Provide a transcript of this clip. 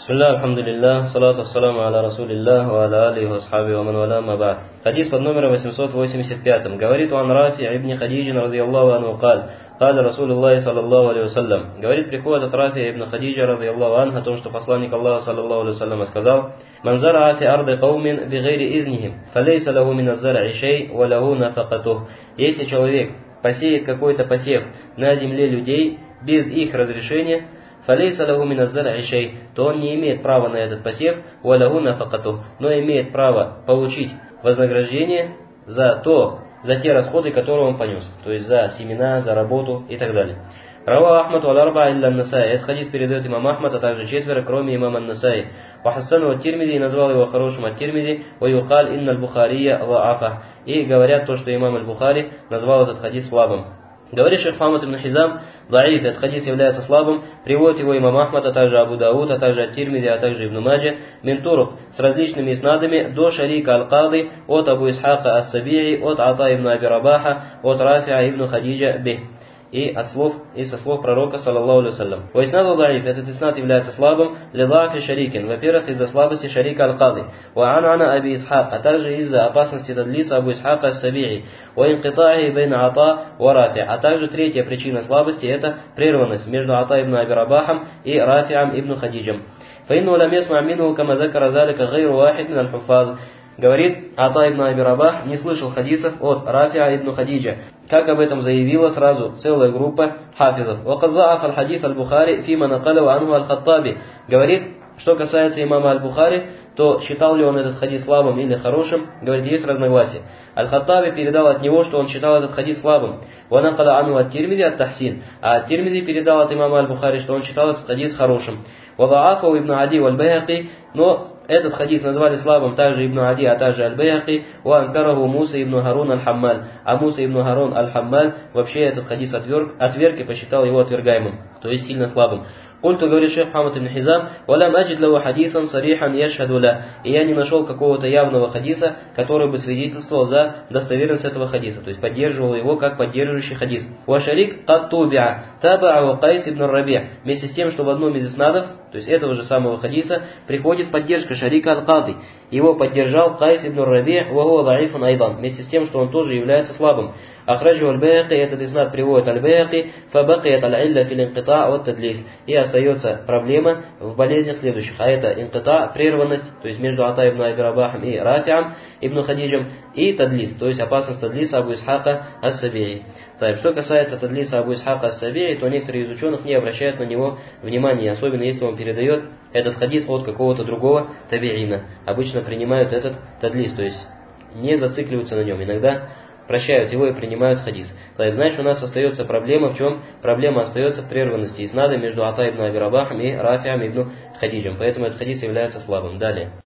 Бисмилля, алхамдулиллах, салату ассаламу аля расулиллах, ва аля алихи ва асхаби ва ман валя ма ба'д. Хадис под номером 885. Говорит Уан Рафи ибн Хадиджин радийаллаху анху каль. Каля Расулуллахи саллаллаху алейхи вассалям. Говорит, приходит от Рафи ибн Хадиджа радийаллаху анху о том, что посланник Аллаха саллаллаху алейхи вассалям сказал: «Ман зар'a фи арды каумин бигайри изнихим, фалейса лаху мин аз-зар'и шей, ва лаху нафакатух». Если человек посеет какой-то посев на земле людей без их разрешения, фалейса лаху мин аз-зар'и шей, то он не имеет права на этот посев, ва лаху нафакатух, но имеет право получить вознаграждение за те расходы, которые он понес, то есть за семена, за работу и так далее. Рава Ахмад валь арба илля ан-Насаи. Этот хадис передает имам Ахмад, а также четверо, кроме имама ан-Насаи. Ва хассану ат-Тирмизи, и назвал его хорошим ат-Тирмизи. Ва юкаль инна аль-Бухария лаафа. И говорят то, что имам аль-Бухари назвал этот хадис слабым. Говорит шейх Мухаммад ибн Хизам, даиф, этот хадис является слабым, приводит его имам Ахмад, а также Абу Дауд, а также ат-Тирмизи, а также Ибн Маджа, мин турук, с различными иснадами, до Шарика аль-Кады, от Абу Исхака ас-Саби'i, от Ата ибн Аби Рабаха, от Рафиа ибн Хадиджа бих. И со слов пророка, саллаллаху алейхи вассалям. Ва иснаду даиф, этот иснад является слабым, лидафи шарикин, во-первых, из-за слабости Шарика аль-Кады, ва ана Аби Исхак, а также из-за опасности тадлиса Абу Исхака ас-Саби'i, ва инқита'и байна Ата ва Рафи, а также третья причина слабости — это прерванность между Ата ибн Аби Рабахом и Рафи'ам ибн Хадиджем. Фаинну лам ясма минху кама закара залика гайру вахид мин аль-хуффаз. Говорит, Ата ибн Аби Рабах не слышал хадисов от Рафиа ибн Хадиджа, как об этом заявила сразу целая группа хафизов. «Вакад за'аф аль-хадис аль-Бухари фима накаляу анху аль-Хаттаби». Говорит, что касается имама аль-Бухари, то считал ли он этот хадис слабым или хорошим, говорит, есть разногласия. Аль-Хаттаби передал от него, что он считал этот хадис слабым. «Ванакаля анху ат-Тирмизи ат-Тахсин». А ат-Тирмизи передал от имама аль-Бухари, что он считал этот хадис хорошим. «Вадаафау ибн Ади валь-Байхаки», но этот хадис назвали слабым также Ибн Ади, а также Аль-Байхаки, ва анкараху Муса ибн Харун аль-Хаммаль. А Муса ибн Харун аль-Хаммаль вообще этот хадис отверг и посчитал его отвергаемым, то есть сильно слабым. Культу, говорит шейх Мухаммад ибн Хизам, валям аджид лаху хадисан сарихан яшхаду ля. И я не нашел какого-то явного хадиса, который бы свидетельствовал за достоверность этого хадиса, то есть поддерживал его как поддерживающий хадис. Ва шарик кад тубиа таба'у Кайс ибн Раби'. Вместе с тем, что в одном из иснадов, то есть этого же самого хадиса, приходит поддержка Шарика аль-Кады. Его поддержал Кайс ибн Раби', ва хуа даифун айдан. Вместе с тем, что он тоже является слабым. Ахраджу аль-Байхаки, этот иснад приводит аль-Байхаки, фабакият аль-илля фил инқита' ва тадлис. И остается проблема в болезнях следующих, а это инқита', прерванность, то есть между Ата ибн Аби Рабахом и Рафи'ам ибн Хадиджем, и тадлис, то есть опасность тадлиса Абу Исхака ас-Саби'i. Что касается тадлиса Абу Исхака ас-Саби'i, то некоторые из ученых не обращают на него внимания, особенно если он передает этот хадис от какого-то другого таби'ина. Обычно принимают этот тадлис, то есть не зацикливаются на нем. Иногда прощают его и принимают хадис. Значит, у нас остается проблема в чем? Проблема остается в прерванности иснада между Ата ибн Аби Рабахом и Рафи'ам ибн Хадиджем. Поэтому этот хадис является слабым. Далее.